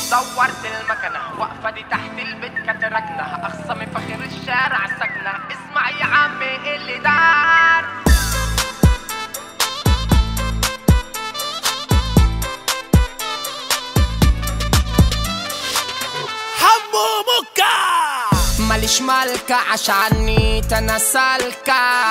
دورت المكنة واقفة دي تحت البيت كانت راكنة، أخصم فخر الشارع ساكنة. اسمع يا عمي اللي دار. حمو مكة ماليش مالكة عشاني انا سالكة،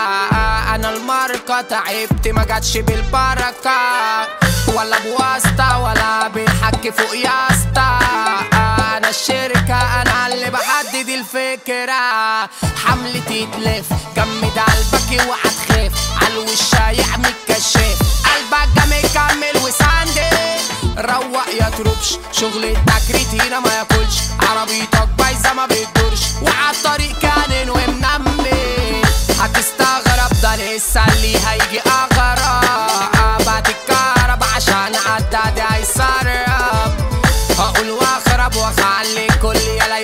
انا الماركة تعبت ما جاتش بالبركة، ولا بواسطة ولا بالحك فوق ياسطة. انا الشركة انا اللي بحدد الفكرة، حملتي تلف جمد قلبك وهتخاف، عالوش يعمل كشاف، قلبك جامد كمل وساندي روق يا تروبش. شغل التكريت هنا ما ياكلش، عربيتك بايظة ما بتدورش، وعالطريق كان ومنمي. هتستغرب ده لسه اللي هيجي اغرب، هتتكهرب عشان عدادي هيسرب. هقول واخرب واخلي الكل يلا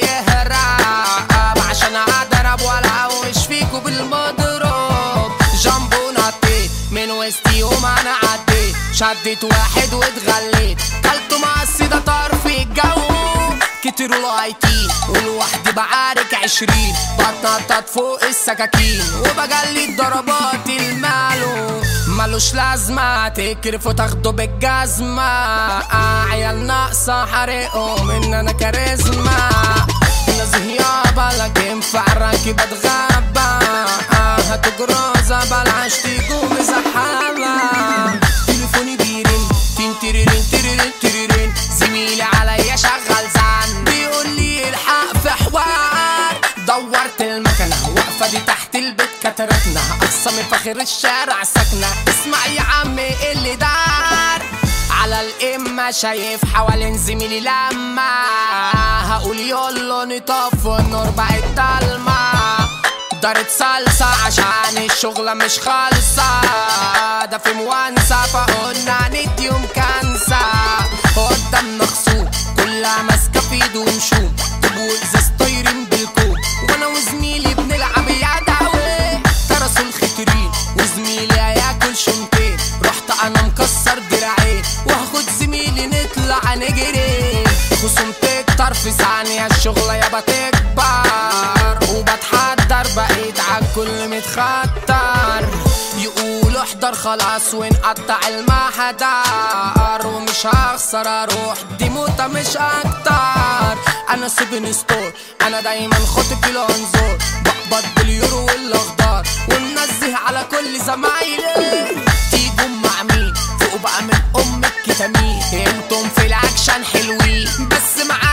يهرب، عشان اضرب ولا اوش فيكوا بالمضروب. جامبو نطيت من وسطيهم انا عديت، شدت واحد واتغليت، كلته مقص ده طار في الجو. كتروا لايتين ولوحدي بعارك 20، بتنطط فوق السكاكين وبجلد ضربات المالو. ملوش لازمة تكرف وتاخده بالجزمة، عيال ناقصة حرقهم ان انا كاريزما. نازه يابا لكن في عراكي بتغابى، هاتوا جرازة بلعش تيجوا مزحمة. تليفوني بيرن تين تيرين تيرين تيرين، زميلي عليا شغال زعن بيقول لي الحق في حوار. دورت المكنة واقفة دي تحت البيت كانت راكنة، أقصى فخر الشارع ساكنة. اسمع يا عمي اللي دار. على الإمة شايف حوالين زميلي لما هقول يلا نطفي النور بقت ضلمة. دارت صلصة عشان الشغلة مش خالصة، ده في موانسة فقلنا نديهم كنسة. قدامنا خصوم كلها ماسكة في ايده ومشوم، طبول ازاز طايرين بالكوم، وانا وزميلي بنلعب يدوي. ترسوا الخترين وزميلي هياكل شنطين، رحت انا مكسر دراعين وهاخد زميلي نطلع نجري. خصوم تكتر في ثانية الشغلة يابا تكبر، وبتحضر بقيت عالكل متخطر. يقولوا احضر خلاص ونقطع المحضر، ومش هخسر اروح دي موتة مش اكتر. انا سيفن ستور انا دايما خاطب الانظار، بقبض باليورو والاخضر ومنزه على كل زمايلي. تيجوا مع مين فوق بقى من ام الكتامين، انتم في الاكشن حلوين بس معايا